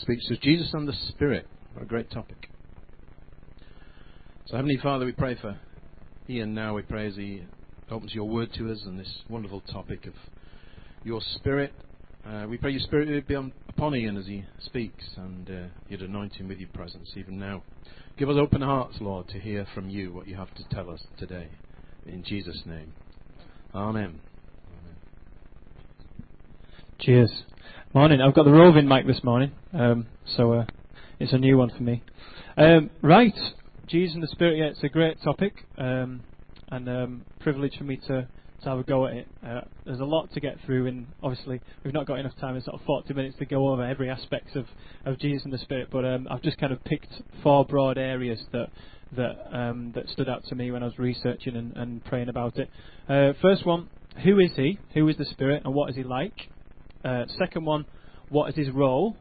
speaks to us. Jesus and the Spirit. What a great topic. So Heavenly Father, we pray for Ian now. We pray as he opens your word to us and this wonderful topic of your Spirit. We pray your Spirit would be upon Ian as he speaks, and you'd anoint him with your presence even now. Give us open hearts, Lord, to hear from you what you have to tell us today. In Jesus' name. Amen. Cheers. Morning. I've got the roving mic this morning, so it's a new one for me. Right. Jesus and the Spirit, yeah, it's a great topic, and privilege for me to have a go at it. There's a lot to get through, and obviously we've not got enough time in sort of 40 minutes to go over every aspect of Jesus and the Spirit, but I've just kind of picked 4 broad areas that stood out to me when I was researching and praying about it. First one, who is he? Who is the Spirit, and what is he like? Second one, what is his role?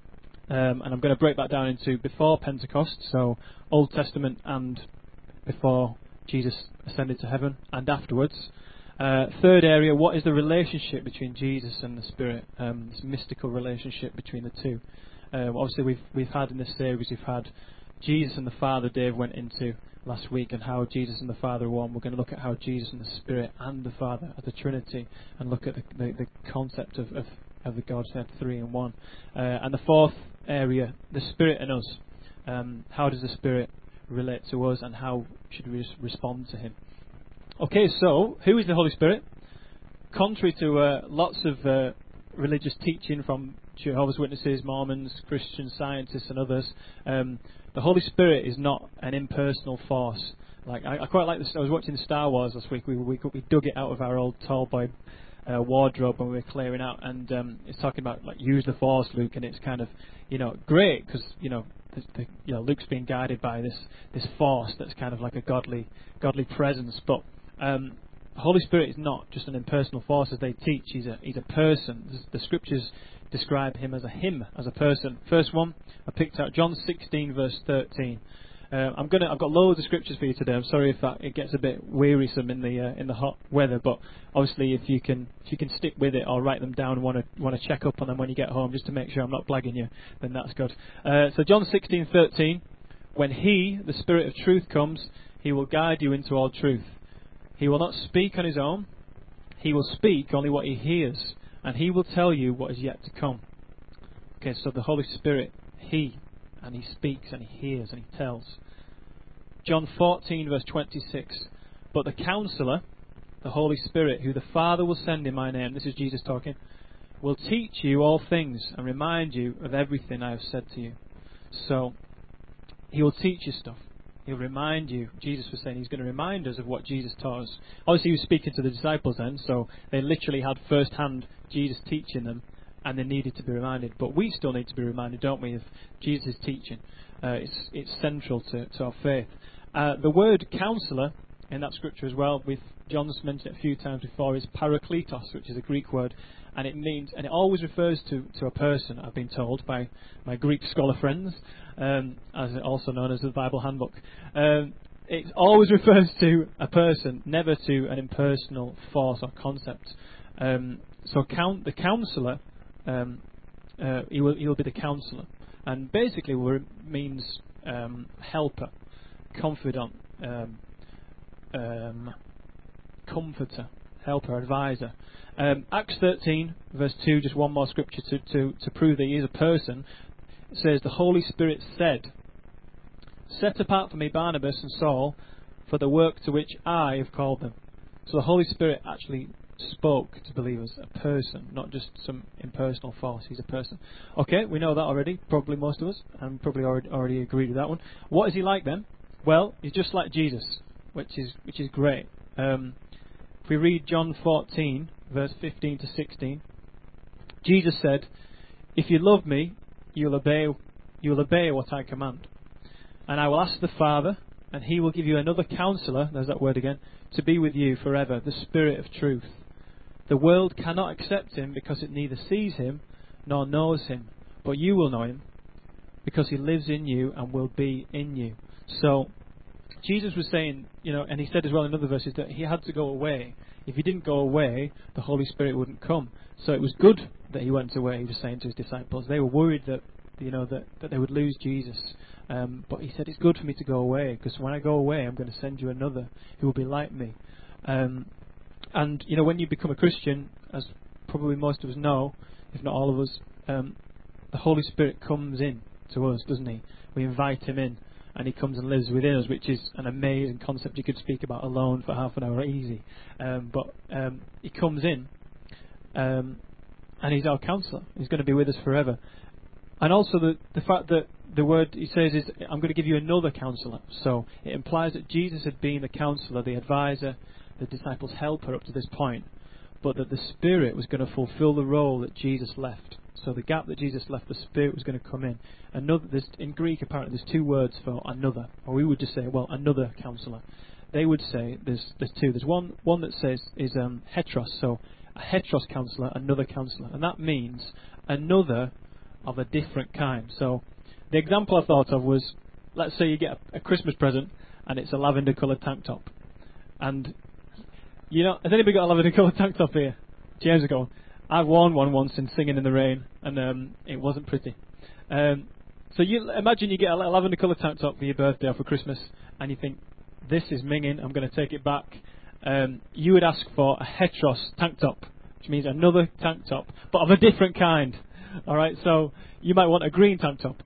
And I'm going to break that down into before Pentecost, so Old Testament and before Jesus ascended to heaven, and afterwards. Third area, what is the relationship between Jesus and the Spirit? This mystical relationship between the two. Obviously, we've had in this series, we've had Jesus and the Father. Dave went into last week, and how Jesus and the Father are one. We're going to look at how Jesus and the Spirit and the Father are the Trinity, and look at the concept of the Godhead 3 in 1. And the fourth area, the Spirit and us. How does the Spirit relate to us, and how should we respond to him? Okay, so who is the Holy Spirit? Contrary to lots of religious teaching from Jehovah's Witnesses, Mormons, Christian Scientists and others, the Holy Spirit is not an impersonal force. Like I quite like this. I was watching Star Wars last week. We dug it out of our old Tallboy wardrobe when we were clearing out, and it's talking about like use the Force, Luke, and it's kind of great because Luke's being guided by this force that's kind of like a godly presence, but the Holy Spirit is not just an impersonal force as they teach. He's a person. The Scriptures describe him as a person. First one I picked out, John 16 verse 13. I've got loads of scriptures for you today. I'm sorry if it gets a bit wearisome in the hot weather, but obviously if you can stick with it or write them down and want to check up on them when you get home, just to make sure I'm not blagging you, then that's good. So John 16:13, when he, the Spirit of truth, comes, he will guide you into all truth. He will not speak on his own. He will speak only what he hears, and he will tell you what is yet to come. Okay, so the Holy Spirit, he speaks and he hears and he tells. John 14 verse 26, but the Counselor, the Holy Spirit, who the Father will send in my name, this is Jesus talking, will teach you all things and remind you of everything I have said to you. So he will teach you stuff. He'll remind you. Jesus was saying he's going to remind us of what Jesus taught us. Obviously, he was speaking to the disciples then, so they literally had first-hand Jesus teaching them, and they needed to be reminded. But we still need to be reminded, don't we, of Jesus' teaching. It's central to our faith. The word Counselor in that scripture as well, John's mentioned it a few times before, is parakletos, which is a Greek word, and it always refers to a person, I've been told by my Greek scholar friends, as also known as the Bible Handbook. It always refers to a person, never to an impersonal force or concept. So the Counselor, he will be the Counselor, and basically means helper, confidant, comforter, helper, advisor. Acts 13 verse 2, just one more scripture to prove that he is a person. It says, the Holy Spirit said, set apart for me Barnabas and Saul for the work to which I have called them. So the Holy Spirit actually spoke to believers, a person, not just some impersonal force. He's a person. Okay, we know that already, probably most of us, and probably already agreed with that one. What is he like then? Well, he's just like Jesus, which is great. If we read John 14 verse 15 to 16, Jesus said, if you love me, you'll obey what I command. And I will ask the Father, and he will give you another Counselor, there's that word again, to be with you forever, the Spirit of truth. The world cannot accept him because it neither sees him nor knows him. But you will know him because he lives in you and will be in you. So Jesus was saying, and he said as well in other verses that he had to go away. If he didn't go away, the Holy Spirit wouldn't come. So it was good that he went away, he was saying to his disciples. They were worried that that they would lose Jesus. But he said, it's good for me to go away, because when I go away, I'm going to send you another who will be like me. And when you become a Christian, as probably most of us know, if not all of us, the Holy Spirit comes in to us, doesn't he? We invite him in, and he comes and lives within us, which is an amazing concept you could speak about alone for half an hour easy. But he comes in, and he's our counsellor. He's going to be with us forever. And also the fact that the word he says is, I'm going to give you another counsellor. So it implies that Jesus had been the counsellor, the advisor, the disciples' helper up to this point, but that the Spirit was going to fulfill the role that Jesus left. So the gap that Jesus left, the Spirit was going to come in. In Greek, apparently, there's two words for another, or we would just say, another counsellor. They would say there's two. There's one that says is heteros, so a heteros counsellor, another counsellor, and that means another of a different kind. So the example I thought of was, let's say you get a Christmas present and it's a lavender coloured tank top, and has anybody got a lavender coloured tank top here? James has got one. I've worn one once in Singing in the Rain, and it wasn't pretty. So you imagine you get a lavender coloured tank top for your birthday or for Christmas, and you think, this is minging, I'm going to take it back. You would ask for a heteros tank top, which means another tank top, but of a different kind. All right, so you might want a green tank top.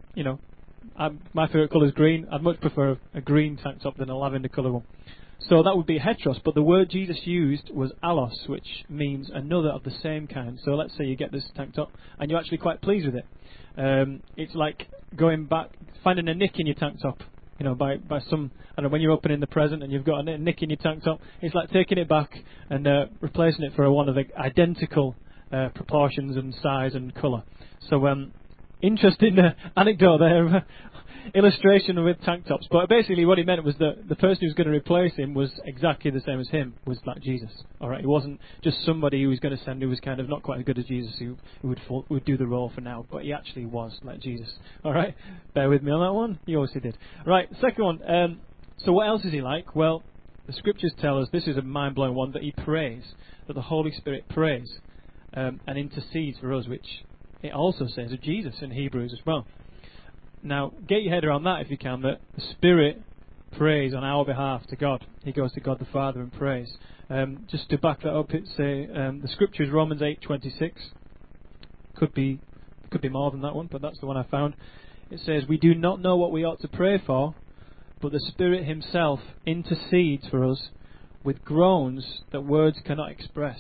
My favourite colour is green. I'd much prefer a green tank top than a lavender colour one. So that would be heteros, but the word Jesus used was allos, which means another of the same kind. So let's say you get this tank top and you're actually quite pleased with it. It's like going back, finding a nick in your tank top, by some, I don't know, when you're opening the present and you've got a nick in your tank top, it's like taking it back and replacing it for one of the identical proportions and size and colour. So interesting anecdote there, illustration with tank tops. But basically what he meant was that the person who was going to replace him was exactly the same as him, was like Jesus. All right, he wasn't just somebody who was going to send who was kind of not quite as good as Jesus, who would do the role for now, but he actually was like Jesus. All right, bear with me on that one. He obviously did. Right, second one. So what else is he like? Well, the scriptures tell us, this is a mind-blowing one, that he prays, that the Holy Spirit prays and intercedes for us, which it also says of Jesus in Hebrews as well. Now, get your head around that if you can, that the Spirit prays on our behalf to God. He goes to God the Father and prays. Just to back that up, it's the scripture is Romans 8:26. Could be more than that one, but that's the one I found. It says, we do not know what we ought to pray for, but the Spirit himself intercedes for us with groans that words cannot express.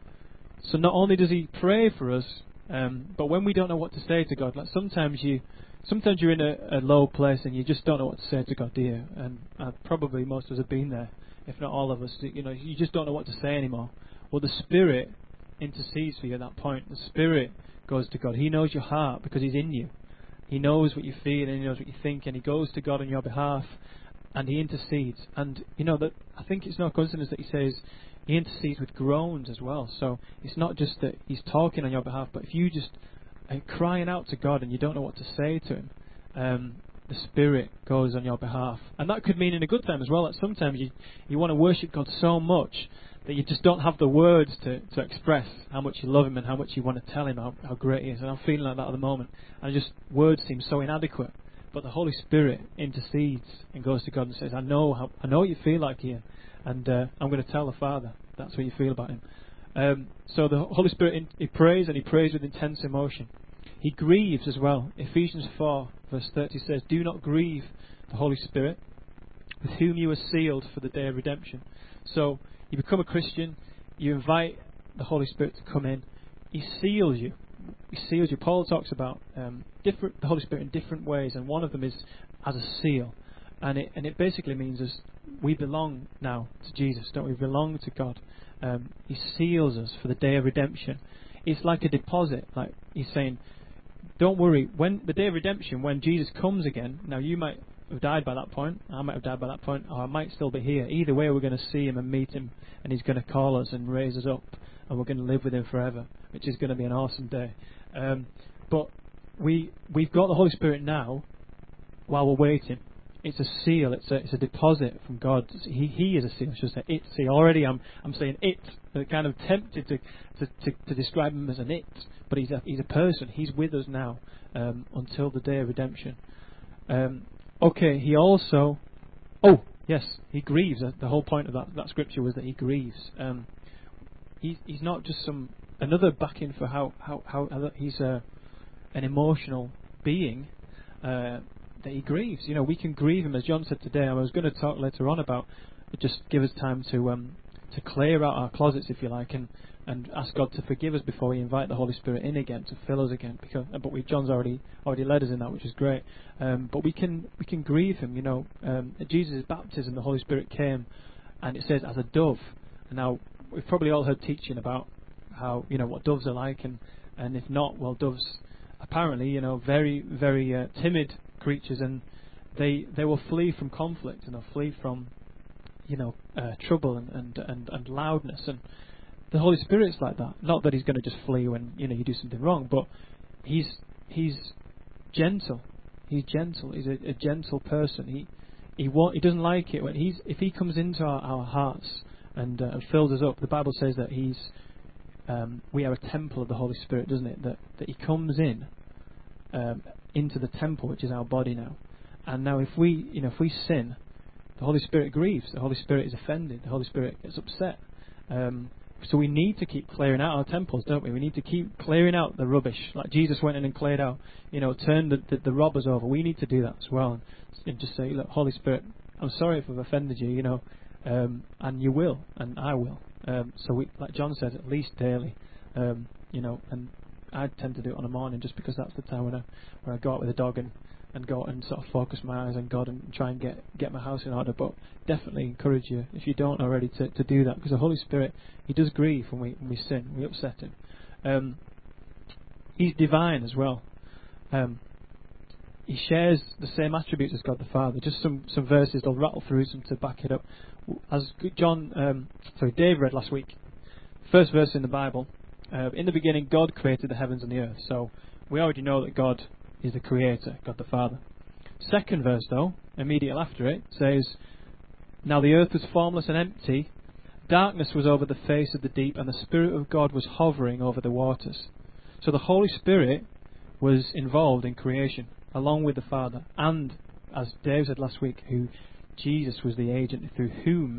So not only does he pray for us, but when we don't know what to say to God, like sometimes you're in a low place and you just don't know what to say to God, do you? And probably most of us have been there, if not all of us. You just don't know what to say anymore. Well, the Spirit intercedes for you at that point. The Spirit goes to God. He knows your heart because he's in you. He knows what you feel and he knows what you think, and he goes to God on your behalf and he intercedes. And that I think it's no coincidence that he says he intercedes with groans as well. So it's not just that he's talking on your behalf, but if you just are crying out to God and you don't know what to say to him, the Spirit goes on your behalf. And that could mean in a good time as well, that sometimes you want to worship God so much that you just don't have the words to express how much you love him and how much you want to tell him how great he is. And I'm feeling like that at the moment. And just words seem so inadequate. But the Holy Spirit intercedes and goes to God and says, I know what you feel like, Ian, and I'm going to tell the Father that's what you feel about him. So the Holy Spirit, he prays, and he prays with intense emotion. He grieves as well. Ephesians 4 verse 30 says, do not grieve the Holy Spirit, with whom you are sealed for the day of redemption. So you become a Christian, you invite the Holy Spirit to come in, he seals you. He seals you. Paul talks about the Holy Spirit in different ways, and one of them is as a seal. And it basically means we belong now to Jesus, don't we? We belong to God. He seals us for the day of redemption. It's like a deposit. Like he's saying, don't worry, when the day of redemption, when Jesus comes again, now you might have died by that point, I might have died by that point, or I might still be here. Either way, we're going to see him and meet him, and he's going to call us and raise us up, and we're going to live with him forever, which is going to be an awesome day. But we've got the Holy Spirit now while we're waiting. it's a seal. It's a deposit from God. He is a seal. I should say it. See, already I'm saying it. I'm kind of tempted to describe him as an it, but he's a person. He's with us now until the day of redemption. Okay. He also. Oh yes, he grieves. The whole point of that scripture was that he grieves. He's not just another backing for how he's an emotional being. That he grieves. You know, we can grieve him, as John said today. I was going to talk later on about just give us time to clear out our closets, if you like, and ask God to forgive us before we invite the Holy Spirit in again to fill us again. John's already led us in that, which is great. But we can grieve him. You know, at Jesus' baptism, the Holy Spirit came, and it says as a dove. And now we've probably all heard teaching about how, you know, what doves are like, and if not, well, doves apparently, you know, very very timid creatures, and they will flee from conflict, and they'll flee from, you know, trouble and loudness. And the Holy Spirit's like that. Not that he's going to just flee when, you know, you do something wrong, but he's gentle. He's gentle. He's a gentle person. He doesn't like it when if he comes into our hearts and fills us up. The Bible says that we are a temple of the Holy Spirit, doesn't it? That he comes in. Into the temple, which is our body now. And now if we sin, the Holy Spirit grieves, the Holy Spirit is offended, the Holy Spirit gets upset. So we need to keep clearing out our temples, don't we? We need to keep clearing out the rubbish, like Jesus went in and cleared out, you know, turned the robbers over. We need to do that as well, and just say, look, Holy Spirit, I'm sorry if I've offended you, you know, and you will, and I will. So we, like John says, at least daily, you know, and I tend to do it on a morning just because that's the time when I go out with the dog and go and sort of focus my eyes on God and try and get my house in order. But definitely encourage you, if you don't already, to do that, because the Holy Spirit, he does grieve when we sin, we upset him. He's divine as well. He shares the same attributes as God the Father. Just some verses, I'll rattle through some to back it up. As Dave read last week, first verse in the Bible. In the beginning, God created the heavens and the earth. So we already know that God is the creator, God the Father. Second verse, though, immediately after it, says, now the earth was formless and empty. Darkness was over the face of the deep, and the Spirit of God was hovering over the waters. So the Holy Spirit was involved in creation, along with the Father. And, as Dave said last week, Jesus was the agent through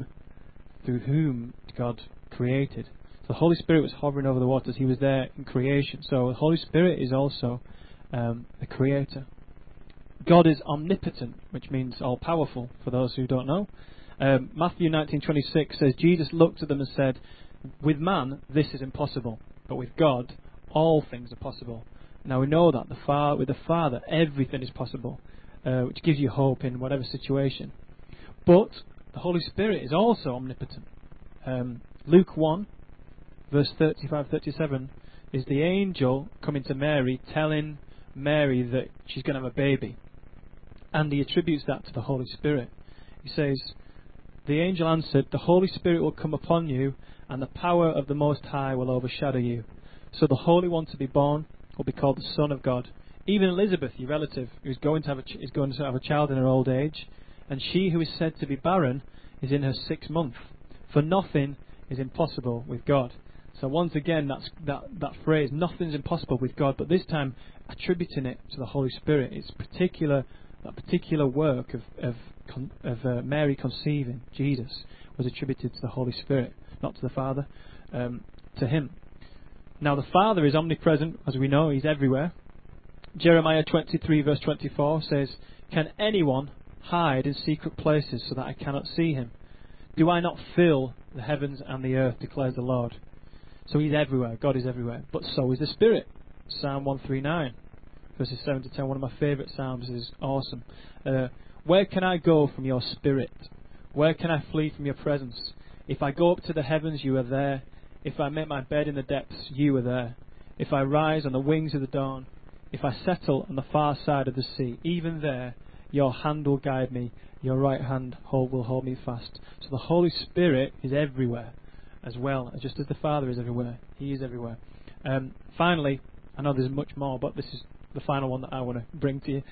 whom God created. The Holy Spirit was hovering over the waters. He was there in creation. So the Holy Spirit is also the creator. God is omnipotent, which means all-powerful, for those who don't know. Matthew 19:26 says, Jesus looked at them and said, with man, this is impossible, but with God, all things are possible. Now we know that with the Father, everything is possible, which gives you hope in whatever situation. But the Holy Spirit is also omnipotent. Luke 1, verse 35-37 is the angel coming to Mary, telling Mary that she's going to have a baby. And he attributes that to the Holy Spirit. He says, the angel answered, the Holy Spirit will come upon you, and the power of the Most High will overshadow you. So the Holy One to be born will be called the Son of God. Even Elizabeth, your relative, who's going to have a child in her old age, and she who is said to be barren is in her 6th month. For nothing is impossible with God. So once again, that phrase, nothing's impossible with God, but this time attributing it to the Holy Spirit. It's that particular work of Mary conceiving Jesus was attributed to the Holy Spirit, not to the Father, to him. Now the Father is omnipresent, as we know, he's everywhere. Jeremiah 23 verse 24 says, can anyone hide in secret places so that I cannot see him? Do I not fill the heavens and the earth, declares the Lord. So he's everywhere, God is everywhere, but so is the Spirit. Psalm 139 verses 7 to 10, one of my favourite psalms, is awesome. Where can I go from your Spirit? Where can I flee from your presence? If I go up to the heavens, you are there. If I make my bed in the depths, you are there. If I rise on the wings of the dawn, if I settle on the far side of the sea, even there your hand will guide me, your right hand will hold me fast. So the Holy Spirit is everywhere as well, just as the Father is everywhere. He is everywhere. Finally, I know there's much more, but this is the final one that I want to bring to you.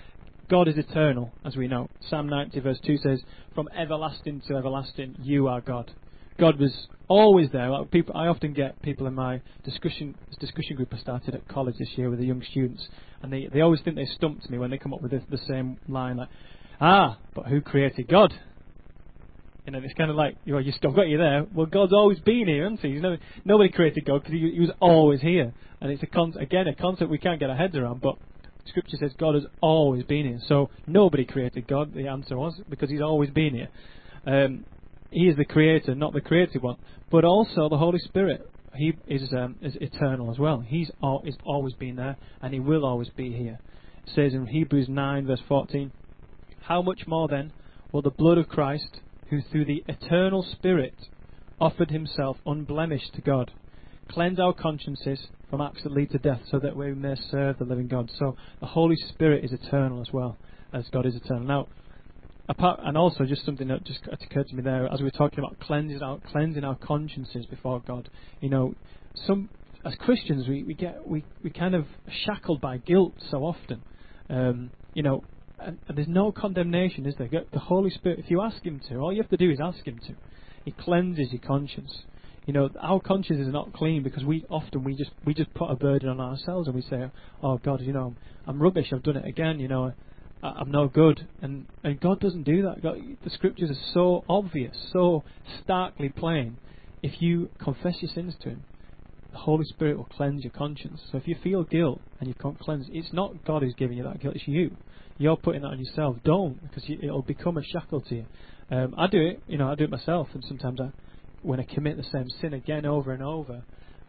God is eternal, as we know. Psalm 90 verse 2 says, from everlasting to everlasting, you are God. God was always there. Like I often get people in my discussion group I started at college this year with the young students, and they always think they stumped me when they come up with the same line, like, but who created God? You know, it's kind of like, I've got you there. Well, God's always been here, hasn't he? Nobody created God because he was always here. And it's a concept we can't get our heads around, but Scripture says God has always been here. So nobody created God, the answer was, because he's always been here. He is the creator, not the created one. But also the Holy Spirit, he is eternal as well. He's always been there, and he will always be here. It says in Hebrews 9 verse 14, how much more then will the blood of Christ, who through the eternal Spirit offered himself unblemished to God, cleanse our consciences from acts that lead to death, so that we may serve the living God. So the Holy Spirit is eternal as well, as God is eternal. Now, and also just something that just occurred to me there, as we were talking about cleansing our consciences before God. You know, as Christians we kind of shackled by guilt so often. You know, and there's no condemnation, is there? The Holy Spirit, if you ask him to, all you have to do is ask him to. He cleanses your conscience. You know, our conscience is not clean because we just put a burden on ourselves, and we say, oh God, you know, I'm rubbish, I've done it again, you know, I'm no good. And God doesn't do that. The Scriptures are so obvious, so starkly plain. If you confess your sins to him, the Holy Spirit will cleanse your conscience. So if you feel guilt and you can't cleanse, it's not God who's giving you that guilt, it's you. You're putting that on yourself. Don't, because it'll become a shackle to you. I do it, I do it myself, and sometimes when I commit the same sin again over and over,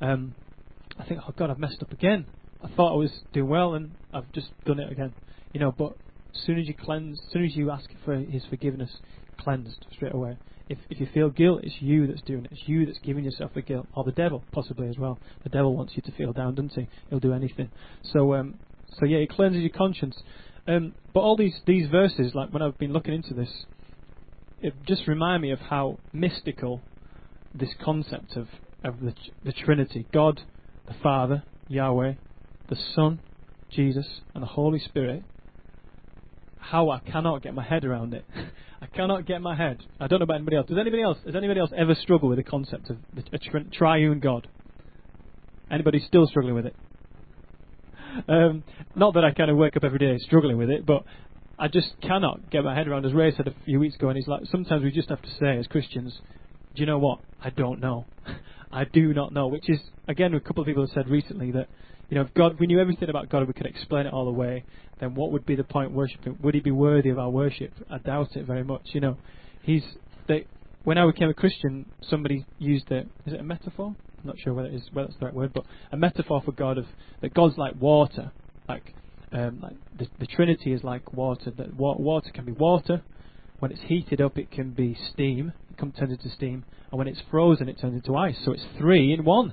I think, oh God, I've messed up again. I thought I was doing well, and I've just done it again. But as soon as you ask for his forgiveness, cleansed straight away. If you feel guilt, it's you that's doing it. It's you that's giving yourself the guilt, or the devil possibly as well. The devil wants you to feel down, doesn't he? He'll do anything. So yeah, it cleanses your conscience. But all these verses, like when I've been looking into this, it just remind me of how mystical this concept of the Trinity, God, the Father, Yahweh, the Son, Jesus, and the Holy Spirit, how I cannot get my head around it. I cannot get my head. I don't know about anybody else. Has anybody else ever struggled with the concept of a triune God? Anybody still struggling with it? Not that I kind of wake up every day struggling with it, but I just cannot get my head around, as Ray said a few weeks ago, and he's like, sometimes we just have to say as Christians, do you know what? I don't know. I do not know, which is, again, a couple of people have said recently that, if we knew everything about God and we could explain it all away, then what would be the point worshipping? Would he be worthy of our worship? I doubt it very much. When I became a Christian, somebody used is it a metaphor? I'm not sure whether that's the right word, but a metaphor for God that God's like water, like the Trinity is like water. That water can be water. When it's heated up, it can be steam. It turns into steam, and when it's frozen, it turns into ice. So it's 3 in 1.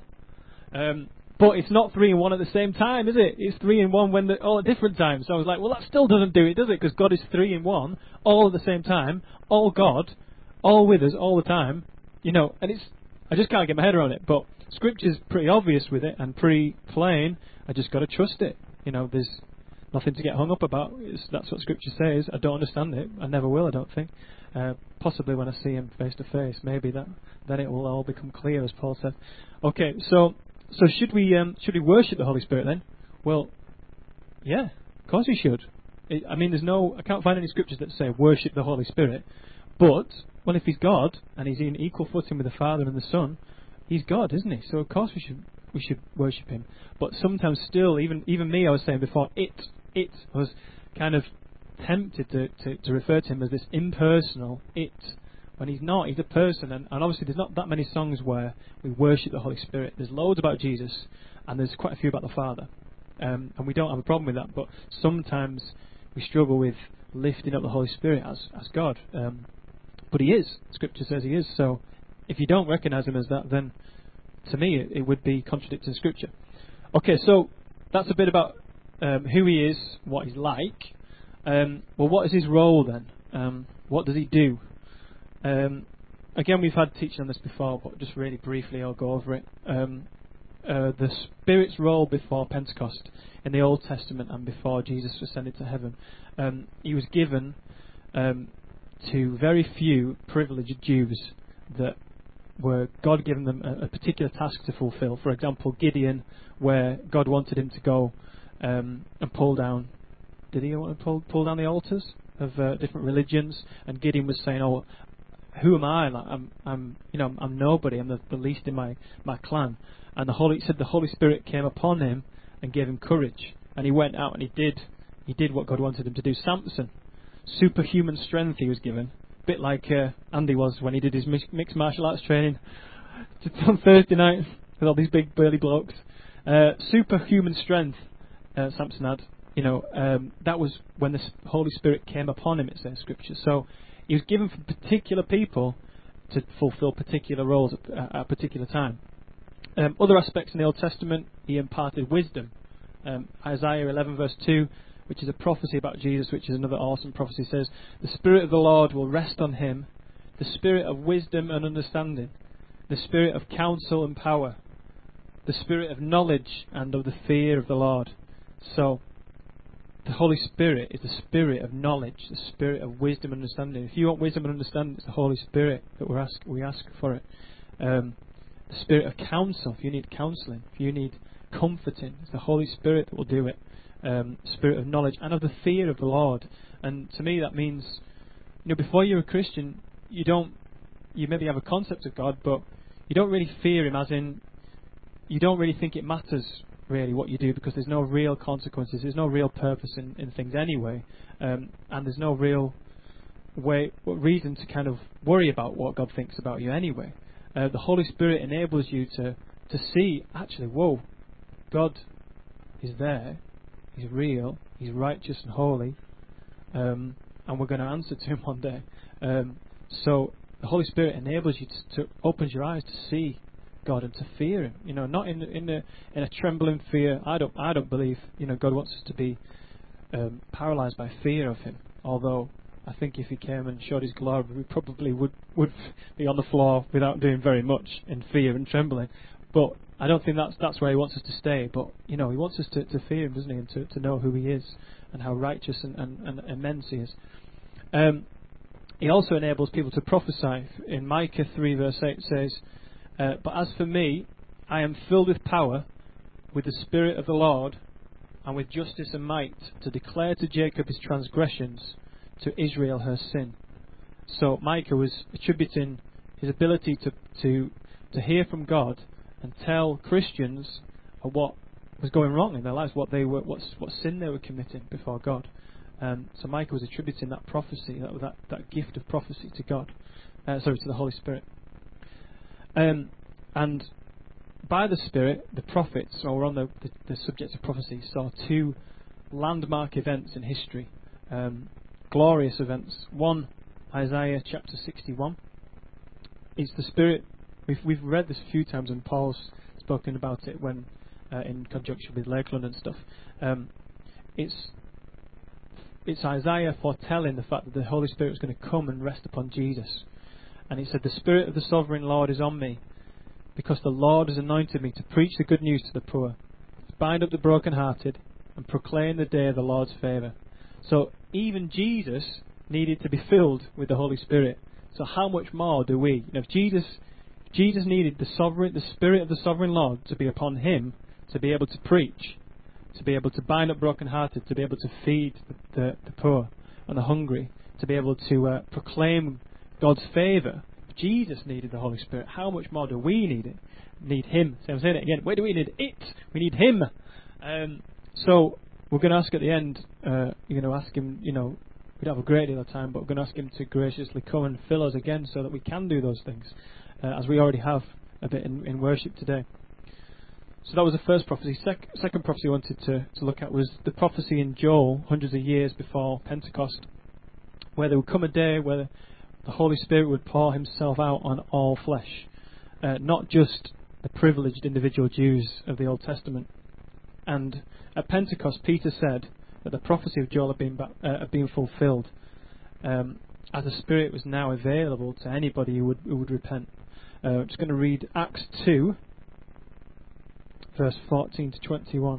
But it's not 3 in 1 at the same time, is it? It's 3 in 1 all at different times. So I was like, well, that still doesn't do it, does it? Because God is 3 in 1, all at the same time, all God, all with us, all the time. And I just can't get my head around it. But Scripture's pretty obvious with it and pretty plain. I just got to trust it. There's nothing to get hung up about. That's what Scripture says. I don't understand it. I never will, I don't think. Possibly when I see him face to face, maybe then it will all become clear, as Paul said. Okay, so should we worship the Holy Spirit then? Well, yeah, of course we should. I can't find any scriptures that say worship the Holy Spirit. But if he's God and he's in equal footing with the Father and the Son, he's God, isn't he? So of course we should worship him. But sometimes still, even me, I was saying before, it was kind of tempted to refer to him as this impersonal it, when he's not. He's a person, and obviously there's not that many songs where we worship the Holy Spirit. There's loads about Jesus, and there's quite a few about the Father, and we don't have a problem with that. But sometimes we struggle with lifting up the Holy Spirit as God. But he is. Scripture says he is. So if you don't recognize him as that, then to me it would be contradicting Scripture. Okay, so that's a bit about who he is, what he's like. Well, what is his role then? What does he do? Again, we've had teaching on this before, but just really briefly I'll go over it. the Spirit's role before Pentecost in the Old Testament and before Jesus ascended to heaven. He was given to very few privileged Jews that were God given them a particular task to fulfill. For example, Gideon, where God wanted him to go and pull down. Did he want to pull down the altars of different religions? And Gideon was saying, "Oh, who am I? Like, I'm nobody. I'm the least in my clan." And the Holy Spirit came upon him and gave him courage, and he went out and he did what God wanted him to do. Samson, superhuman strength he was given, a bit like Andy was when he did his mixed martial arts training on Thursday night with all these big burly blokes. Superhuman strength Samson had. That was when the Holy Spirit came upon him, it says in Scripture. So he was given for particular people to fulfill particular roles at a particular time. Other aspects in the Old Testament, he imparted wisdom. Isaiah 11 verse 2, which is a prophecy about Jesus, which is another awesome prophecy, says, "The Spirit of the Lord will rest on him, the Spirit of wisdom and understanding, the Spirit of counsel and power, the Spirit of knowledge and of the fear of the Lord." So, the Holy Spirit is the Spirit of knowledge, the Spirit of wisdom and understanding. If you want wisdom and understanding, it's the Holy Spirit that we ask for it. The Spirit of counsel, if you need counselling, if you need comforting, it's the Holy Spirit that will do it. Spirit of knowledge and of the fear of the Lord. And to me that means, before you're a Christian, you maybe have a concept of God, but you don't really fear him, as in, you don't really think it matters really what you do, because there's no real consequences, there's no real purpose in things anyway, and there's no real reason to kind of worry about what God thinks about you anyway. The Holy Spirit enables you to see, actually, whoa, God is there, he's real, he's righteous and holy, and we're going to answer to him one day. So the Holy Spirit enables you to opens your eyes to see God and to fear him. Not in a trembling fear. I don't believe God wants us to be paralysed by fear of him. Although I think if he came and showed his glory, we probably would be on the floor without doing very much in fear and trembling. But I don't think that's where he wants us to stay. But he wants us to fear him, doesn't he, and to know who he is and how righteous and immense he is. He also enables people to prophesy. In Micah 3 verse 8 says, "But as for me, I am filled with power, with the Spirit of the Lord, and with justice and might, to declare to Jacob his transgressions, to Israel her sin." So Micah was attributing his ability to hear from God and tell Christians what was going wrong in their lives, what sin they were committing before God. So Micah was attributing that prophecy, that gift of prophecy to God, to the Holy Spirit. And by the Spirit, the prophets, while we're on the subject of prophecy, saw two landmark events in history, glorious events. One, Isaiah chapter 61. It's the Spirit. We've read this a few times, and Paul's spoken about it when in conjunction with Lakeland and stuff. It's Isaiah foretelling the fact that the Holy Spirit was going to come and rest upon Jesus. And he said, "The Spirit of the Sovereign Lord is on me, because the Lord has anointed me to preach the good news to the poor, to bind up the brokenhearted, and proclaim the day of the Lord's favour." So even Jesus needed to be filled with the Holy Spirit. So how much more do we? If Jesus needed the Spirit of the Sovereign Lord to be upon him, to be able to preach, to be able to bind up brokenhearted, to be able to feed the poor and the hungry, to be able to proclaim God's favour. Jesus needed the Holy Spirit. How much more do we need him? So I'm saying it again. Where do we need it? We need him. So we're going to ask at the end, ask him, we don't have a great deal of time, but we're going to ask him to graciously come and fill us again so that we can do those things, as we already have a bit in worship today. So that was the first prophecy. Second prophecy I wanted to look at was the prophecy in Joel, hundreds of years before Pentecost, where there would come a day where the Holy Spirit would pour himself out on all flesh, not just the privileged individual Jews of the Old Testament. And at Pentecost, Peter said that the prophecy of Joel had been fulfilled, as the Spirit was now available to anybody who would repent. I'm just going to read Acts 2, verse 14 to 21.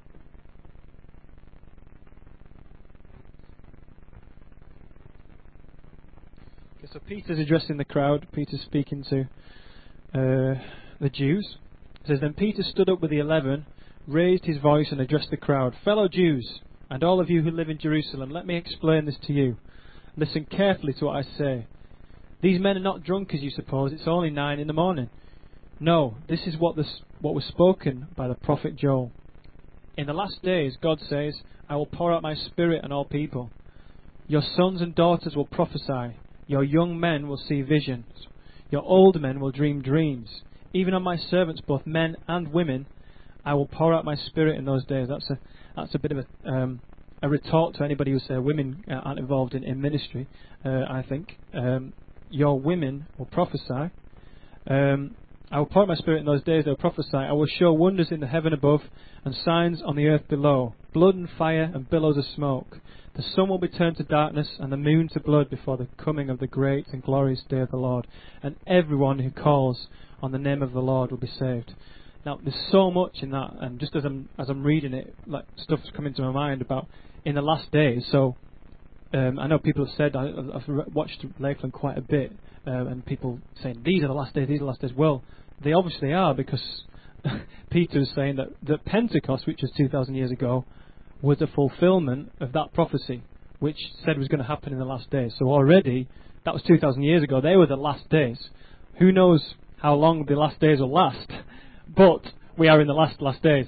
Okay, so Peter's addressing the crowd. Peter's speaking to the Jews. It says, "Then Peter stood up with the 11, raised his voice and addressed the crowd. 'Fellow Jews, and all of you who live in Jerusalem, let me explain this to you. Listen carefully to what I say. These men are not drunk as you suppose. It's only 9 a.m. No, this is what was spoken by the prophet Joel. In the last days, God says, I will pour out my spirit on all people. Your sons and daughters will prophesy. Your young men will see visions. Your old men will dream dreams. Even on my servants, both men and women, I will pour out my spirit in those days.'" That's a bit of a retort to anybody who say women aren't involved in ministry. I think your women will prophesy. "I will pour out my spirit in those days. They will prophesy. I will show wonders in the heaven above and signs on the earth below, blood and fire and billows of smoke. The sun will be turned to darkness and the moon to blood before the coming of the great and glorious day of the Lord. And everyone who calls on the name of the Lord will be saved." Now, there's so much in that, and just as I'm reading it, like stuff's coming to my mind about in the last days. So I know people have said, I've watched Lakeland quite a bit, and people saying these are the last days, these are the last days. Well, they obviously are, because Peter is saying that Pentecost, which was 2,000 years ago, was a fulfillment of that prophecy, which said was going to happen in the last days. So already, that was 2,000 years ago. They were the last days. Who knows how long the last days will last? But we are in the last days.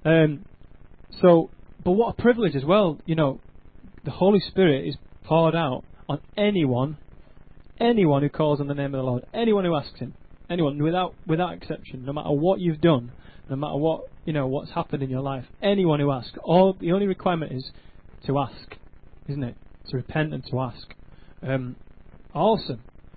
But what a privilege as well. You know, the Holy Spirit is poured out on anyone who calls on the name of the Lord, anyone who asks Him, anyone without exception, no matter what you've done, no matter what what's happened in your life, anyone who asks. The only requirement is to ask, isn't it? To repent and to ask. Awesome.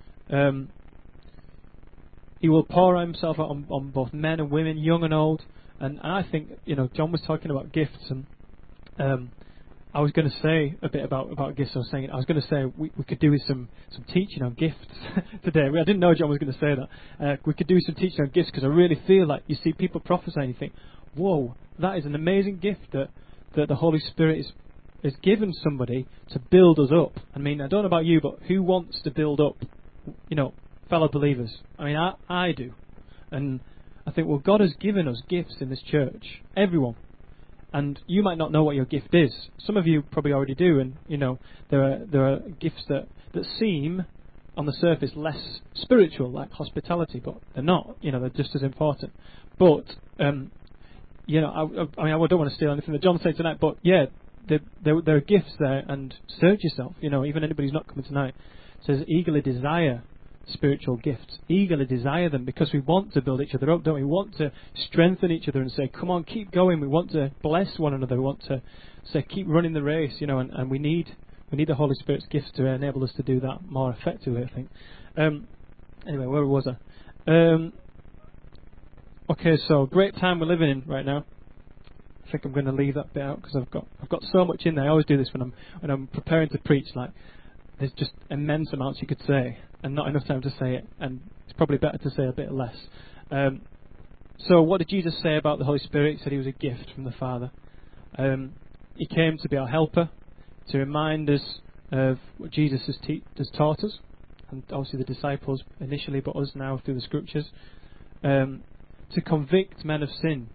He will pour himself out on both men and women, young and old. And I think, John was talking about gifts, and I was going to say a bit about gifts. I was going to say we could do with some teaching on gifts today. I didn't know John was going to say that. We could do some teaching on gifts, because I really feel like you see people prophesy and you think, whoa, that is an amazing gift that the Holy Spirit is given somebody to build us up. I mean, I don't know about you, but who wants to build up, fellow believers? I mean, I do. And I think, well, God has given us gifts in this church. Everyone. And you might not know what your gift is. Some of you probably already do. And, there are gifts that seem, on the surface, less spiritual, like hospitality. But they're not. They're just as important. But, I don't want to steal anything that John said tonight. But, yeah, there are gifts there. And search yourself. Even anybody who's not coming tonight says eagerly desire spiritual gifts, eagerly desire them, because we want to build each other up, don't we? We want to strengthen each other and say, come on, keep going. We want to bless one another. We want to say, keep running the race, and we need the Holy Spirit's gifts to enable us to do that more effectively, I think. Anyway, where was I? Okay, so great time we're living in right now. I think I'm going to leave that bit out, because I've got so much in there. I always do this when I'm preparing to preach. Like, there's just immense amounts you could say, and not enough time to say it, and it's probably better to say a bit less. So what did Jesus say about the Holy Spirit? He said He was a gift from the Father. He came to be our helper, to remind us of what Jesus has taught us, and obviously the disciples initially, but us now through the Scriptures, to convict men of sin.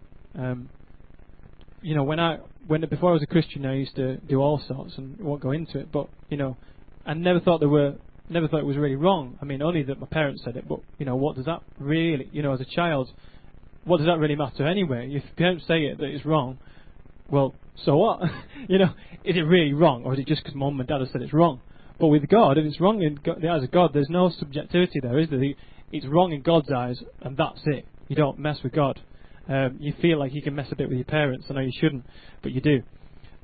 Before I was a Christian, I used to do all sorts, and I won't go into it, but I never thought it was really wrong. I mean, only that my parents said it, but what does that really, as a child, what does that really matter anyway? If parents say it that it's wrong, well, so what? Is it really wrong, or is it just because mum and dad have said it's wrong? But with God, if it's wrong in the eyes of God, there's no subjectivity there, is there? It's wrong in God's eyes, and that's it. You don't mess with God. You feel like you can mess a bit with your parents. I know you shouldn't, but you do.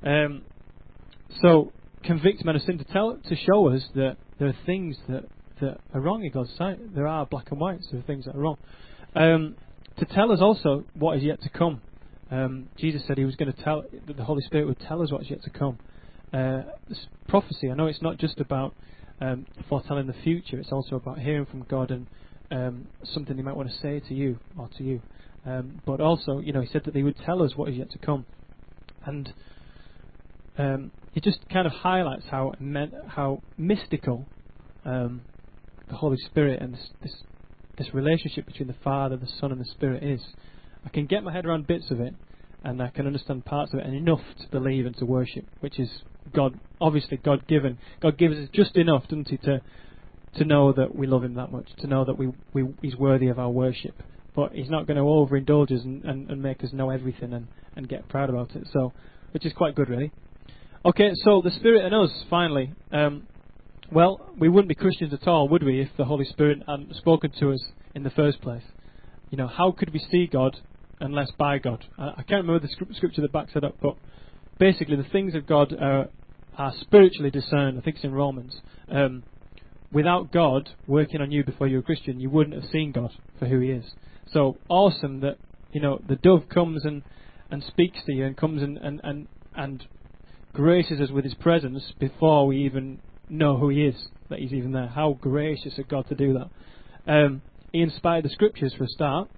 So convict men of sin, to show us that there are things that are wrong in God's sight. There are black and whites. There are things that are wrong. To tell us also what is yet to come. Jesus said He was going to that the Holy Spirit would tell us what is yet to come. This prophecy. I know it's not just about foretelling the future. It's also about hearing from God and something He might want to say to you or to you. but also, He said that He would tell us what is yet to come. And it just kind of highlights how mystical the Holy Spirit and this relationship between the Father, the Son, and the Spirit is. I can get my head around bits of it, and I can understand parts of it, and enough to believe and to worship, which is obviously God-given. God gives us just enough, doesn't He, to know that we love Him that much, to know that He's worthy of our worship. But He's not going to overindulge us and make us know everything and get proud about it. So, which is quite good, really. Okay, so the Spirit in us, finally. Well, we wouldn't be Christians at all, would we, if the Holy Spirit hadn't spoken to us in the first place? How could we see God unless by God? I can't remember the scripture that backs it up, but basically the things of God are spiritually discerned. I think it's in Romans. Without God working on you before you're a Christian, you wouldn't have seen God for who He is. So awesome that the dove comes and speaks to you and comes and graces us with His presence before we even know who He is, that He's even there. How gracious of God to do that. He inspired the Scriptures for a start.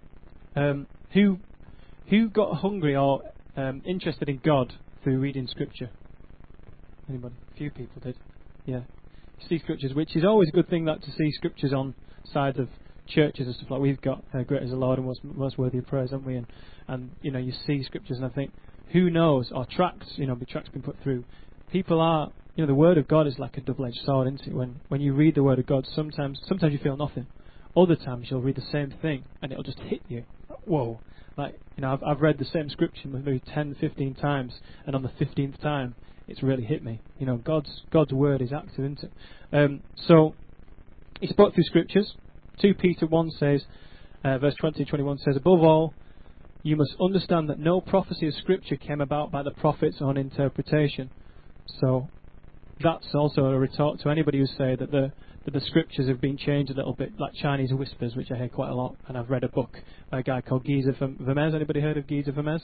Who got hungry or interested in God through reading Scripture? Anybody? A few people did. Yeah. See Scriptures, which is always a good thing, that to see Scriptures on sides of churches and stuff like we've got. Great is the Lord and most worthy of praise, haven't we? And you see Scriptures, and I think, who knows? Or tracts, tracts been put through. People are, the Word of God is like a double-edged sword, isn't it? When you read the Word of God, sometimes you feel nothing. Other times you'll read the same thing and it'll just hit you. Whoa. I've read the same scripture maybe 10, 15 times, and on the 15th time it's really hit me. God's Word is active, isn't it? So He spoke through Scriptures. 2 Peter 1 says, verse 20-21 says, above all, you must understand that no prophecy of Scripture came about by the prophets on interpretation. So that's also a retort to anybody who say that the Scriptures have been changed a little bit, like Chinese whispers, which I hear quite a lot. And I've read a book by a guy called Giza Vermes. Anybody heard of Giza Vermes?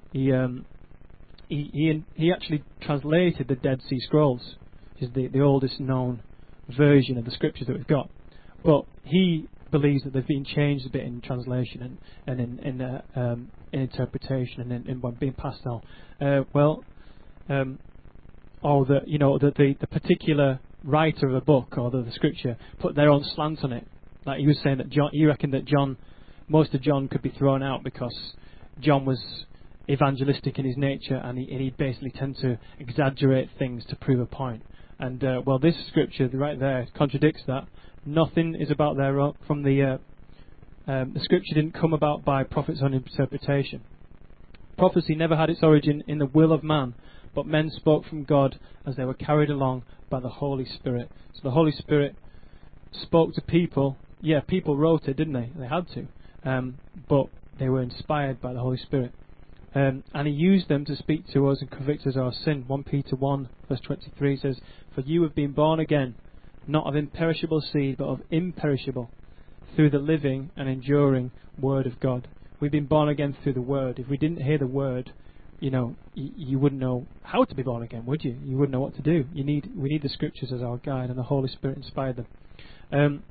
He actually translated the Dead Sea Scrolls, which is the oldest known version of the Scriptures that we've got. But he believes that they've been changed a bit in translation and in interpretation and in being passed on. Or that the particular writer of a book or the Scripture put their own slant on it. Like he was saying that he reckoned that most of John could be thrown out because John was evangelistic in his nature, and he basically tend to exaggerate things to prove a point. And this Scripture right there contradicts that. Nothing is about their own, from the Scripture didn't come about by prophets on interpretation. Prophecy never had its origin in the will of man, but men spoke from God as they were carried along by the Holy Spirit. So the Holy Spirit spoke to people. Yeah, people wrote it, didn't they? They had to. But they were inspired by the Holy Spirit. And He used them to speak to us and convict us of our sin. 1 Peter 1 verse 23 says, for you have been born again, not of imperishable seed, but of imperishable, through the living and enduring Word of God. We've been born again through the Word. If we didn't hear the Word, you wouldn't know how to be born again, would you? You wouldn't know what to do. We need the Scriptures as our guide, and the Holy Spirit inspired them.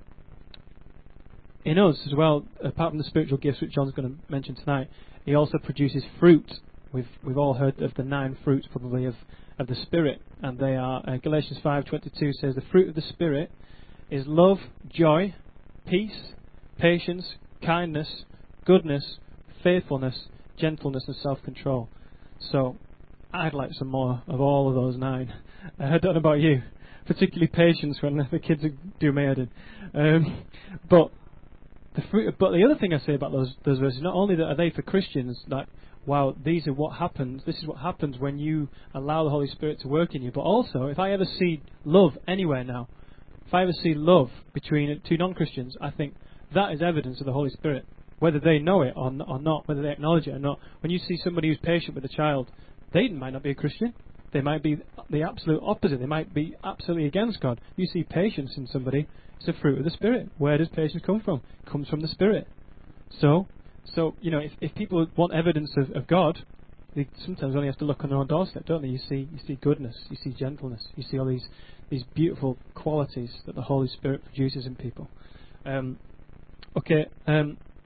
In us as well, apart from the spiritual gifts which John's going to mention tonight, He also produces fruit. We've all heard of the 9 fruits probably of the Spirit, and they are Galatians 5:22 says the fruit of the Spirit is love, joy, peace, patience, kindness, goodness, faithfulness, gentleness, and self-control. So I'd like some more of all of those 9. I don't know about you, particularly patience when the kids do my head in. But the other thing I say about those verses, not only that are they for Christians, that wow, this is what happens when you allow the Holy Spirit to work in you, but also if I ever see love anywhere now, if I ever see love between 2 non-Christians, I think that is evidence of the Holy Spirit, whether they know it or not, whether they acknowledge it or not. When you see somebody who's patient with a child, they might not be a Christian. They might be the absolute opposite. They might be absolutely against God. You see patience in somebody, it's a fruit of the Spirit. Where does patience come from? It comes from the Spirit. So if people want evidence of God, they sometimes only have to look on their own doorstep, don't they? You see goodness, you see gentleness, you see all these beautiful qualities that the Holy Spirit produces in people.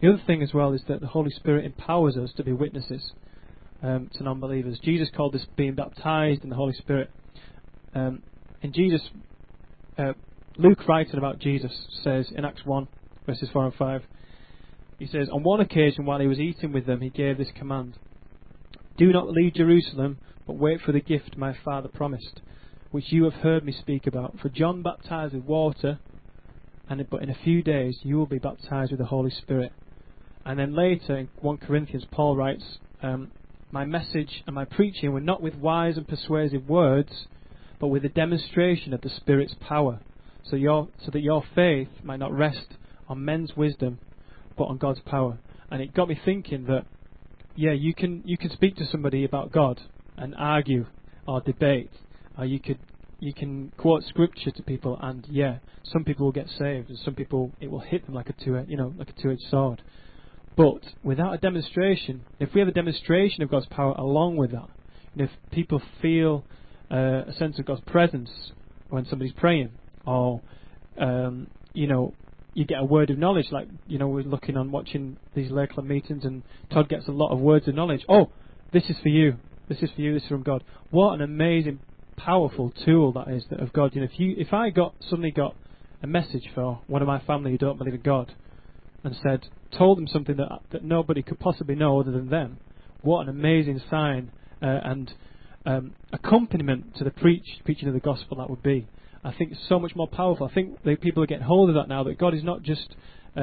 The other thing as well is that the Holy Spirit empowers us to be witnesses to non-believers. Jesus called this being baptized in the Holy Spirit. And Jesus, Luke writing about Jesus says in Acts 1, verses 4 and 5, he says, "On one occasion while he was eating with them, he gave this command: 'Do not leave Jerusalem, but wait for the gift my Father promised, which you have heard me speak about. For John baptized with water, but in a few days you will be baptized with the Holy Spirit.'" And then later in 1 Corinthians, Paul writes, "My message and my preaching were not with wise and persuasive words, but with a demonstration of the Spirit's power, so that your faith might not rest on men's wisdom, but on God's power." And it got me thinking that, you can speak to somebody about God and argue or debate, or you can quote scripture to people, and some people will get saved, and some people it will hit them like a two-edged sword. But without a demonstration, if we have a demonstration of God's power along with that, and if people feel a sense of God's presence when somebody's praying, or you get a word of knowledge, like we're watching these Lakeland meetings, and Todd gets a lot of words of knowledge. Oh, this is for you. This is for you. This is from God. What an amazing, powerful tool that is of God. If I suddenly got a message for one of my family who don't believe in God, and told them something that nobody could possibly know other than them, what an amazing sign and accompaniment to the preaching of the gospel that would be. I think it's so much more powerful. I think that people are getting hold of that now, that God is not just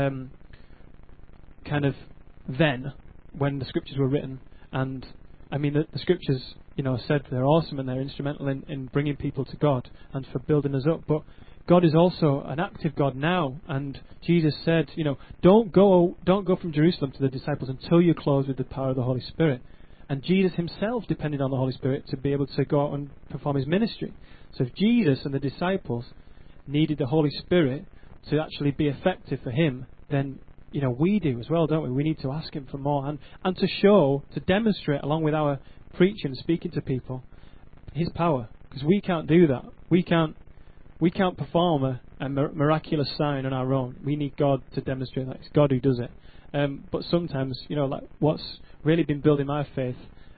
kind of then, when the scriptures were written, and I mean the scriptures said they're awesome and they're instrumental in bringing people to God and for building us up, but God is also an active God now, and Jesus said, don't go from Jerusalem to the disciples until you're clothed with the power of the Holy Spirit. And Jesus himself depended on the Holy Spirit to be able to go out and perform his ministry. So if Jesus and the disciples needed the Holy Spirit to actually be effective for him, then we do as well, don't we? We need to ask him for more, and to demonstrate along with our preaching, speaking to people, his power, because we can't do that. We can't perform a miraculous sign on our own. We need God to demonstrate that. It's God who does it. But sometimes, what's really been building my faith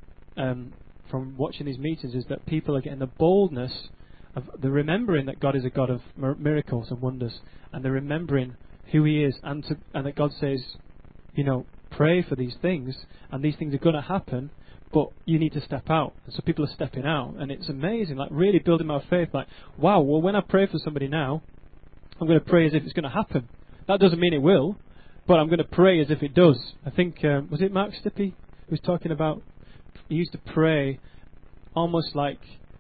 from watching these meetings is that people are getting the boldness of the remembering that God is a God of miracles and wonders, and they're remembering who he is, and that God says, pray for these things, and these things are going to happen, but you need to step out. And so people are stepping out, and it's amazing, really building my faith, wow, well, when I pray for somebody now, I'm going to pray as if it's going to happen. That doesn't mean it will, but I'm going to pray as if it does. I think, was it Mark Stippy who was talking about, he used to pray almost like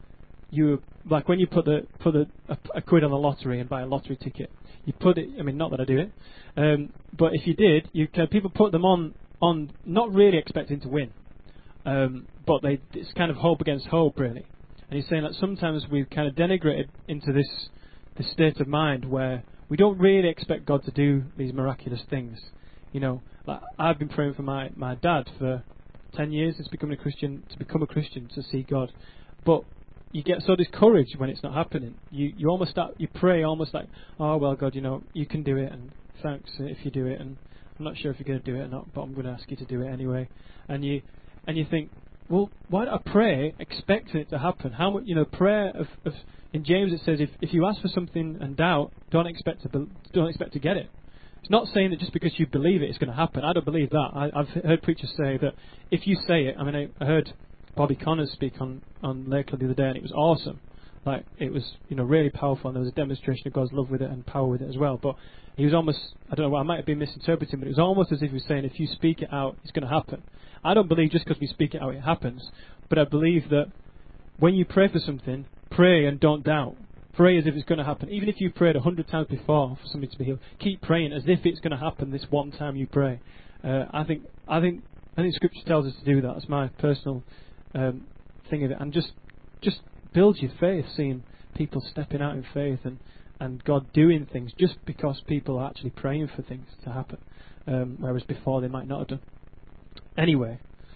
when you put a quid on the lottery and buy a lottery ticket, you put it, not that I do it, but if you did, people put them on not really expecting to win. But it's kind of hope against hope, really. And he's saying that sometimes we've kind of denigrated into this state of mind where we don't really expect God to do these miraculous things. I've been praying for my dad for 10 years since becoming a Christian, to see God. But you get so discouraged when it's not happening. You pray almost like, oh, well, God, you can do it, and thanks if you do it, and I'm not sure if you're going to do it or not, but I'm going to ask you to do it anyway. And you think, well, why do I pray expecting it to happen? How much, prayer of in James it says, if you ask for something and doubt, don't expect to get it. It's not saying that just because you believe it's going to happen. I don't believe that. I've heard preachers say that if you say it, I heard Bobby Connors speak on Lakeland the other day, and it was awesome. It was really powerful, and there was a demonstration of God's love with it and power with it as well. But he was almost, I don't know, I might have been misinterpreting, but it was almost as if he was saying, if you speak it out, it's going to happen. I don't believe just because we speak it out, it happens. But I believe that when you pray for something, pray and don't doubt. Pray as if it's going to happen. Even if you've prayed 100 times before for something to be healed, keep praying as if it's going to happen this one time you pray. I think Scripture tells us to do that. That's my personal thing of it. And just build your faith, seeing people stepping out in faith and God doing things just because people are actually praying for things to happen, whereas before they might not have done. Anyway,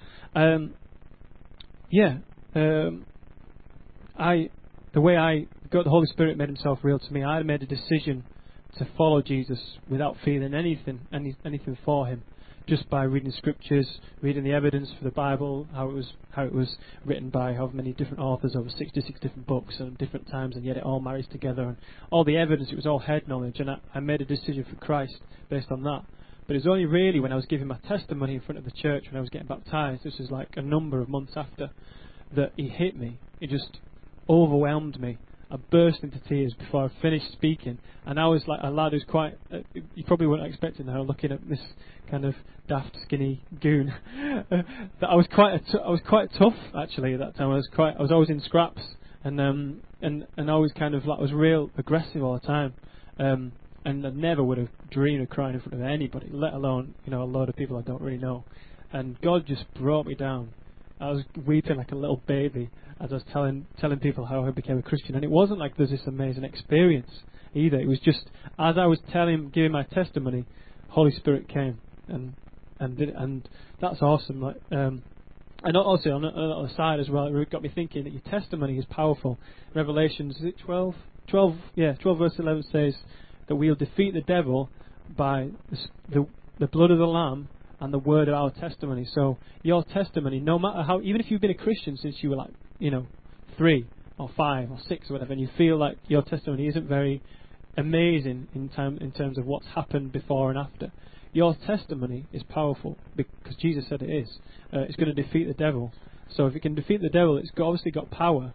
the way the Holy Spirit made himself real to me, I made a decision to follow Jesus without feeling anything for him. just by reading scriptures, reading the evidence for the Bible, how it was written by how many different authors over 66 different books and different times, and yet it all marries together, and all the evidence, it was all head knowledge, and I made a decision for Christ based on that. But it was only really when I was giving my testimony in front of the church, when I was getting baptised, this was like a number of months after, that he hit me. It just overwhelmed me. I burst into tears before I finished speaking, and I was like a lad who's quite, you probably weren't expecting her looking at this kind of daft, skinny goon. That I was quite tough actually at that time. I was always in scraps, and always kind of like, I was real aggressive all the time, and I never would have dreamed of crying in front of anybody, let alone a load of people I don't really know. And God just brought me down. I was weeping like a little baby as I was telling people how I became a Christian, and it wasn't like there's this amazing experience either. It was just as I was giving my testimony, Holy Spirit came and that's awesome. Like, and also on the other side as well, it got me thinking that your testimony is powerful. Revelations, is it 12? 12 verse 11 says that we'll defeat the devil by the blood of the Lamb and the word of our testimony. So your testimony, no matter how, even if you've been a Christian since you were 3 or 5 or 6 or whatever, and you feel like your testimony isn't very amazing in terms of what's happened before and after, your testimony is powerful because Jesus said it is. It's going to defeat the devil. So if it can defeat the devil, it's obviously got power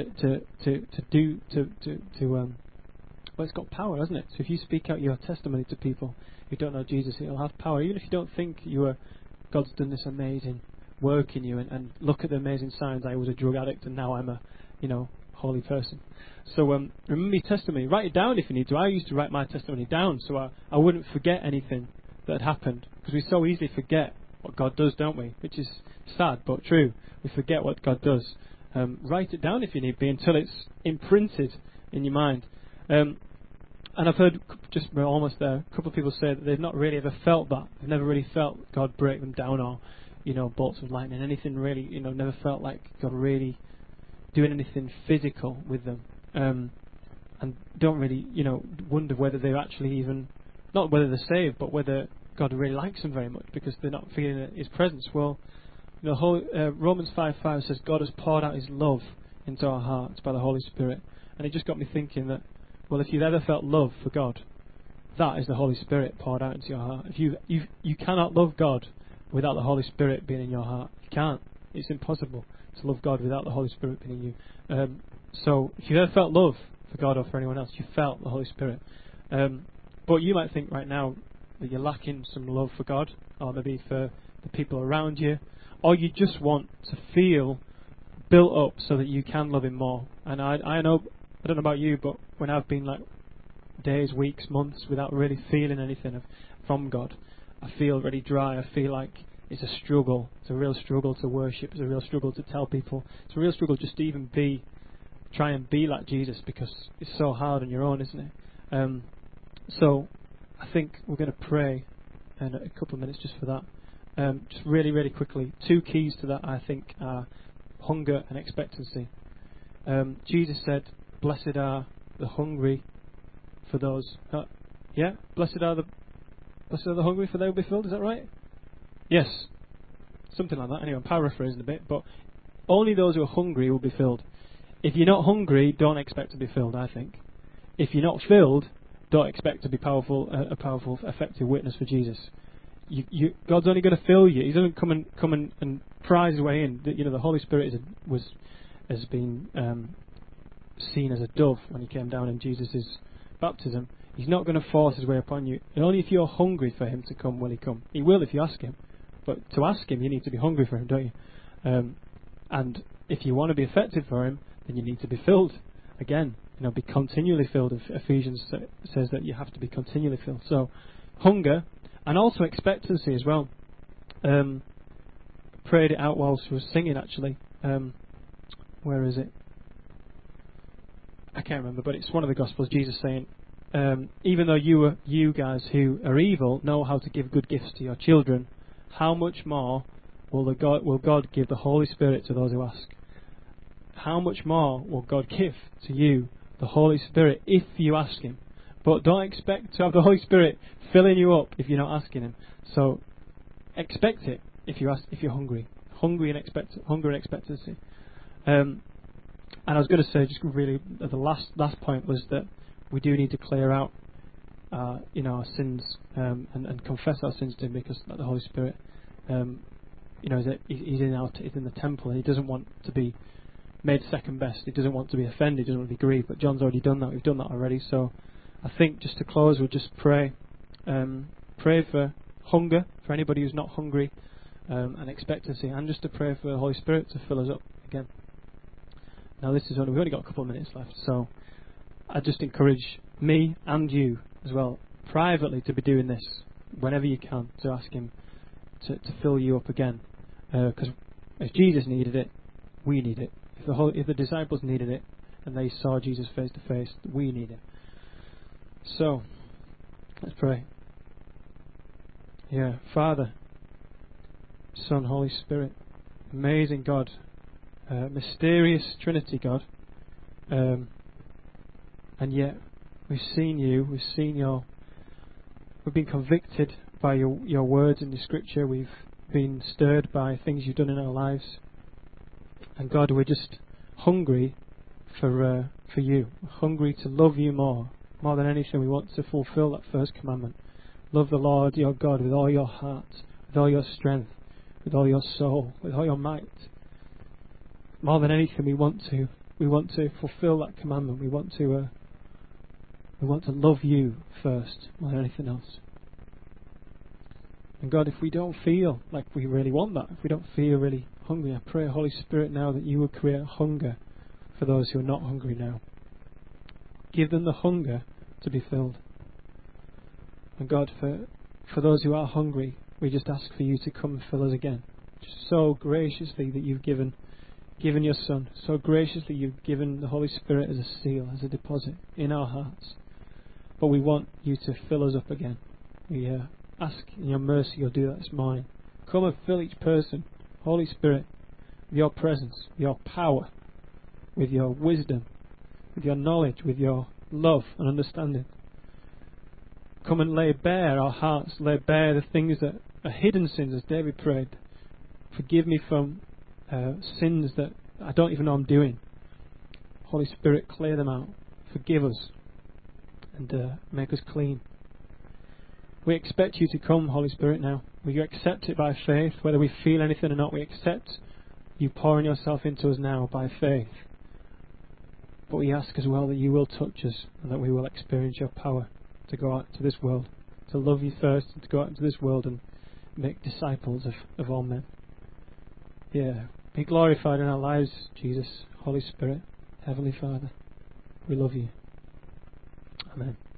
well, it's got power, hasn't it? So if you speak out your testimony to people who don't know Jesus, it'll have power. Even if you don't think God's done this amazing work in you, and look at the amazing signs. I was a drug addict and now I'm a, holy person. So remember your testimony. Write it down if you need to. I used to write my testimony down so I wouldn't forget anything that had happened, because we so easily forget what God does, don't we? Which is sad but true. We forget what God does. Write it down if you need be until it's imprinted in your mind. And I've heard, we're almost there, a couple of people say that they've not really ever felt that. They've never really felt God break them down, or bolts of lightning, anything really, never felt like God really doing anything physical with them. And don't really, wonder whether they're actually even, not whether they're saved, but whether God really likes them very much because they're not feeling His presence. Well, Romans 5:5 says God has poured out His love into our hearts by the Holy Spirit. And it just got me thinking that, well, if you've ever felt love for God, that is the Holy Spirit poured out into your heart. If you cannot love God without the Holy Spirit being in your heart. You can't. It's impossible to love God without the Holy Spirit being in you. So if you've ever felt love for God or for anyone else, you felt the Holy Spirit. But you might think right now that you're lacking some love for God, or maybe for the people around you, or you just want to feel built up so that you can love Him more. And I don't know about you, but when I've been like days, weeks, months without really feeling anything from God, I feel really dry. I feel like it's a struggle. It's a real struggle to worship. It's a real struggle to tell people. It's a real struggle just to even try and be like Jesus, because it's so hard on your own, isn't it? So I think we're going to pray in a couple of minutes just for that. Just really, really quickly, 2 keys to that, I think, are hunger and expectancy. Jesus said, "Blessed are the hungry, for those." Blessed are the hungry, for they will be filled. Is that right? Yes, something like that. Anyway, I'm paraphrasing a bit, but only those who are hungry will be filled. If you're not hungry, don't expect to be filled. I think. If you're not filled, don't expect to be a powerful, effective witness for Jesus. God's only going to fill you. He's going to come and prize his way in. The Holy Spirit has been seen as a dove when He came down in Jesus' baptism. He's not going to force His way upon you. And only if you're hungry for Him to come will He come. He will if you ask Him. But to ask Him, you need to be hungry for Him, don't you? And if you want to be effective for Him, then you need to be filled. Again, be continually filled. Ephesians says that you have to be continually filled. So, hunger and also expectancy as well. Prayed it out whilst we were singing, actually. Where is it? I can't remember, but it's one of the Gospels. Jesus saying, even though you guys who are evil know how to give good gifts to your children, how much more will God give the Holy Spirit to those who ask? How much more will God give to you the Holy Spirit if you ask Him? But don't expect to have the Holy Spirit filling you up if you're not asking Him. So expect it if you're hungry. Hunger and expectancy. And I was going to say, just really, the last point was that we do need to clear out, our sins and confess our sins to Him, because the Holy Spirit, He's in the temple, and He doesn't want to be made second best. He doesn't want to be offended. He doesn't want to be grieved. But John's already done that. We've done that already. So I think just to close, we'll just pray. Pray for hunger for anybody who's not hungry, and expectancy, and just to pray for the Holy Spirit to fill us up again. Now we've only got a couple of minutes left, so I just encourage me and you as well, privately, to be doing this whenever you can, to ask Him to fill you up again, because if Jesus needed it, we need it. If the disciples needed it and they saw Jesus face to face, we need it. So let's pray. Yeah, Father, Son, Holy Spirit, amazing God, mysterious Trinity God, and yet we've seen you, we've been convicted by your words in the Scripture, we've been stirred by things you've done in our lives, and God, we're just hungry for you, hungry to love you more than anything. We want to fulfill that first commandment. Love the Lord your God with all your heart, with all your strength, with all your soul, with all your might. More than anything, we want to fulfill that commandment. We want to love you first, more than anything else. And God, if we don't feel like we really want that, if we don't feel really hungry, I pray, Holy Spirit, now that you will create hunger for those who are not hungry now. Give them the hunger to be filled. And God, for those who are hungry, we just ask for you to come and fill us again. Just so graciously that you've given your Son, so graciously you've given the Holy Spirit as a seal, as a deposit in our hearts. But we want you to fill us up again. We ask in your mercy you'll do that this morning. Come and fill each person, Holy Spirit, with your presence, with your power, with your wisdom, with your knowledge, with your love and understanding. Come and lay bare our hearts, lay bare the things that are hidden sins, as David prayed. Forgive me from sins that I don't even know I'm doing. Holy Spirit, clear them out. Forgive us and make us clean. We expect you to come, Holy Spirit, now. We accept it by faith, whether we feel anything or not. We accept you pouring yourself into us now by faith. But we ask as well that you will touch us and that we will experience your power to go out to this world, to love you first, and to go out into this world and make disciples of all men. Yeah, be glorified in our lives, Jesus, Holy Spirit, Heavenly Father. We love you. Amen.